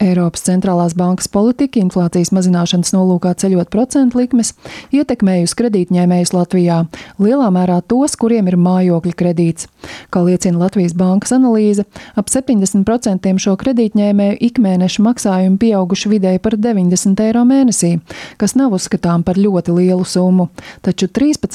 Eiropas centrālās bankas politika inflācijas mazināšanas nolūkā ceļot procentu likmes ietekmējusi kredītņēmējus Latvijā, lielā mērā tos, kuriem ir mājokļa kredīts. Kā liecina Latvijas bankas analīze, ap 70% šo kredītņēmēju ikmēneša maksājumi pieauguši vidēji par 90 eiro mēnesī, kas nav uzskatām par ļoti lielu summu. Taču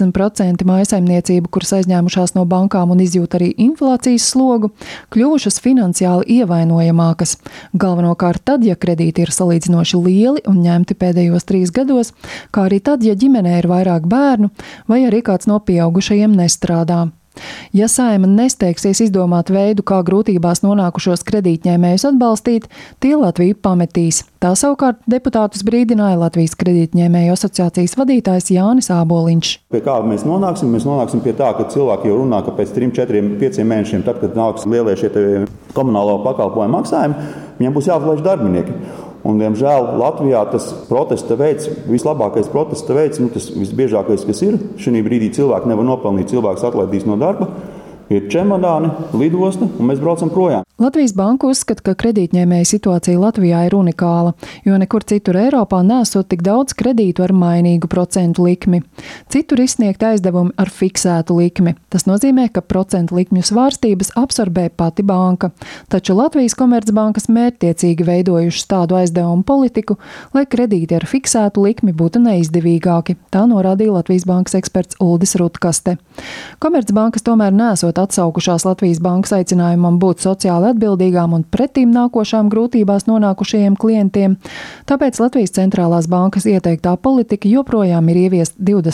13% mājsaimniecību, kuras aizņēmušās no bankām un izjūt arī inflācijas slogu, kļuvušas finansiāli ievainojamākas. Galvenokārt tad, ja kredīti ir salīdzinoši lieli un ņemti pēdējos 3 gados, kā arī tad, ja ģimenē ir vairāk bērnu vai arī kāds no pieaugušajiem nestrādā. Ja Saeima nesteigsies izdomāt veidu, kā grūtībās nonākušos kredītņēmējus atbalstīt, tie Latviju pametīs. Tā savukārt deputātus brīdināja Latvijas kredītņēmēju asociācijas vadītājs Jānis Āboliņš. Pie kā mēs nonāksim? Mēs nonāksim pie tā, ka cilvēki jau runā, ka pēc 3, 4, 5 mēnešiem, tad, kad nāks lielie šie komunālo pakalpojumu maksājumi, viņiem būs jāatlaiž darbinieki. Un, diemžēl, Latvijā tas protesta veids, vislabākais protesta veids, tas visbiežākais, kas ir, šī brīdī cilvēki nevar nopelnīt, cilvēks atlaidīs no darba, ir čemodāni, lidosta, un mēs braucam projām. Latvijas banka uzskata, ka kredītņēmēja situācija Latvijā ir unikāla, jo nekur citur Eiropā nesot tik daudz kredītu ar mainīgu procentu likmi. Citur izsniegt aizdevumi ar fiksētu likmi. Tas nozīmē, ka procentu likmju svārstības absorbē pati banka. Taču Latvijas Komercbankas mērķtiecīgi veidojušas tādu aizdevumu politiku, lai kredīti ar fiksētu likmi būtu neizdevīgāki. Tā norādīja Latvijas bankas eksperts Uldis Rutkaste. Komercbankas tomēr nesot atsaukušās Latvijas bankas aicinājumam būt sociāli atbildīgām un pretīm nākošām grūtībās nonākušajiem klientiem. Tāpēc Latvijas centrālās bankas ieteiktā politika joprojām ir ieviest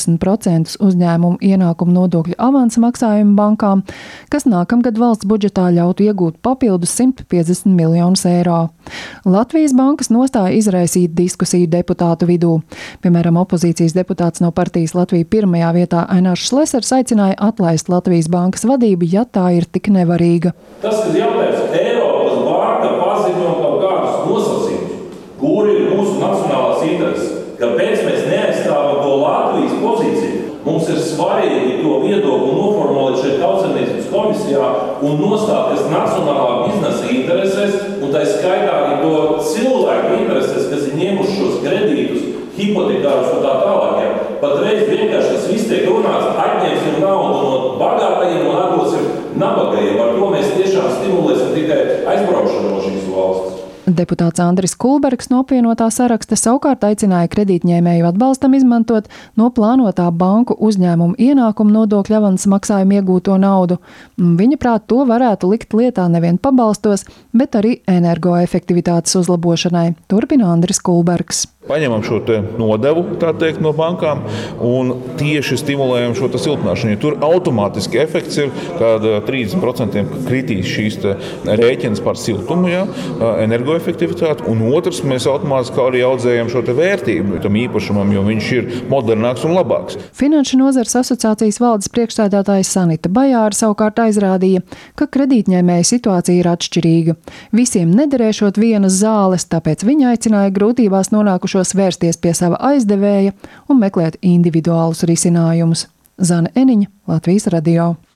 20% uzņēmumu ienākumu nodokļu avansa maksājumu bankām, kas nākamgad valsts budžetā ļautu iegūt papildus 150 miljonus eiro. Latvijas bankas nostāja izraisīt diskusiju deputātu vidū. Piemēram, opozīcijas deputāts no partijas Latvija pirmajā vietā Ainārs Šlesers aicināja atlaist Latvijas bankas vadību, ja tā ir tik nevarīga. Tas, kas jautājums, Eiropas banka paziņo kaut kādus nosacījumus, kur ir mūsu nacionālās intereses, kāpēc mēs neaizstāvam to Latvijas pozīciju. Mums ir svarīgi to viedokli noformulēt šeit Tautsaimniecības komisijā un nostāt, kas nacionālā biznesa interesēs, un tā skaitā arī to cilvēku interesēs, kas ir ņēmuši šos kredītus, hipotekārus un tā tālāk. Patreiz vienkārši tas viss tiek runāts, atņemsim naudu no bagātajiem un atdosim nabagajiem. Ar to mēs tiešām stimulēsim tikai aizbraukšanu no šīs valsts. Deputāts Andris Kulbergs no apvienotā saraksta savukārt aicināja kredītņēmēju atbalstam izmantot no plānotā banku uzņēmumu ienākumu nodokļu avansa maksājumu iegūto naudu. Viņa prāt to varētu likt lietā nevien pabalstos, bet arī energoefektivitātes uzlabošanai. Turpina Andris Kulbergs. Paņemam šo nodevu, tā teikt, no bankām un tieši stimulējam šo siltināšanu. Ja tur automātiski efekts ir, kad 30% kritīs šīs rēķinas par siltumu, energoefektivitāti, un otrs, mēs automātiski arī audzējam šo vērtību tam īpašumam, jo viņš ir modernāks un labāks. Finanšu nozares asociācijas valdes priekšsēdētājs Sanita Bajāra savukārt aizrādīja, ka kredītņēmēja situācija ir atšķirīga. Visiem nederēšot vienas zāles, tāpēc viņa aicināja grūtībās nonākušos vērsties pie sava aizdevēja un meklēt individuālus risinājumus. Zane Eniņa, Latvijas radio.